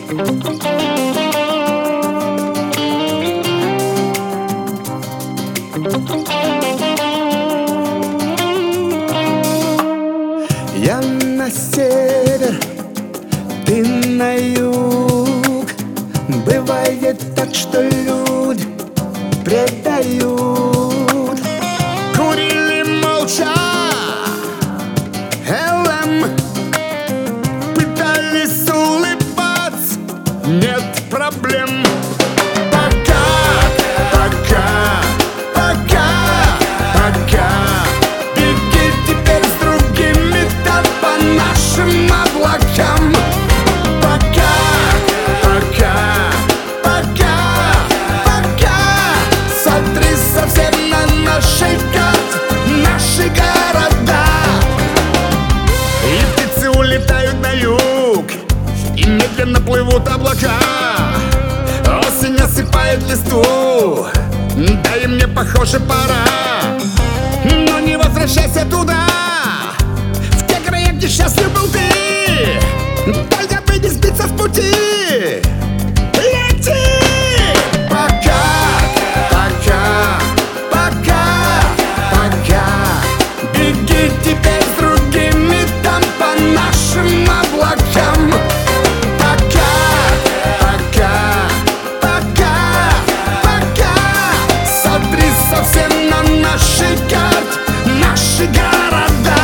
Я на север, ты на юг. Бывает так, что люди предают. Курили молча ЛМ, пытались улыбаться, нет проблем. Пока, пока, пока, пока. Беги теперь с другими, да по нашим облакам. Пока, пока, пока, пока. Смотри совсем на нашей карте, наши города. И птицы улетают на юг, и медленно плывут облака. Осень осыпает листву, да и мне, похоже, пора. Но не возвращайся туда, в те края, где счастлив был ты. Только бы не сбиться с пути. Лети! Пока, пока, пока, пока. Беги теперь с другими там по нашим облакам. Пока, пока, пока, пока. Смотри совсем на нашей карте, наши города.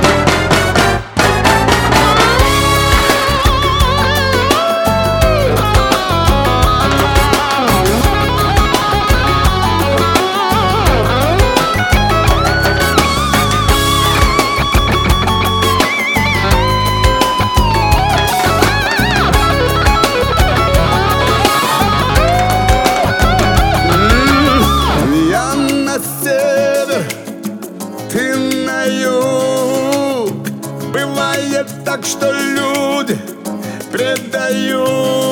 Я на север, ты на юг. Бывает так, что люди предают.